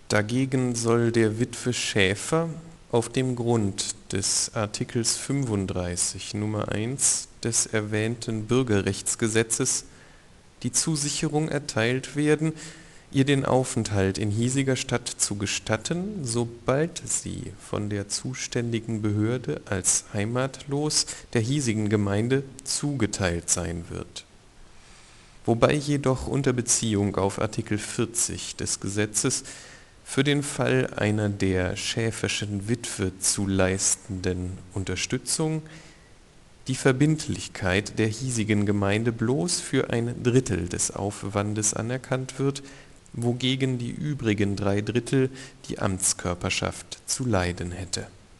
Dagegen soll der Witwe Schäfer auf dem Grund des Artikels 35 Nummer 1 des erwähnten Bürgerrechtsgesetzes die Zusicherung erteilt werden, ihr den Aufenthalt in hiesiger Stadt zu gestatten, sobald sie von der zuständigen Behörde als heimatlos der hiesigen Gemeinde zugeteilt sein wird. Wobei jedoch unter Beziehung auf Artikel 40 des Gesetzes für den Fall einer der Schäferschen Witwe zu leistenden Unterstützung die Verbindlichkeit der hiesigen Gemeinde bloß für ein Drittel des Aufwandes anerkannt wird, wogegen die übrigen 3/3 die Amtskörperschaft zu leiden hätte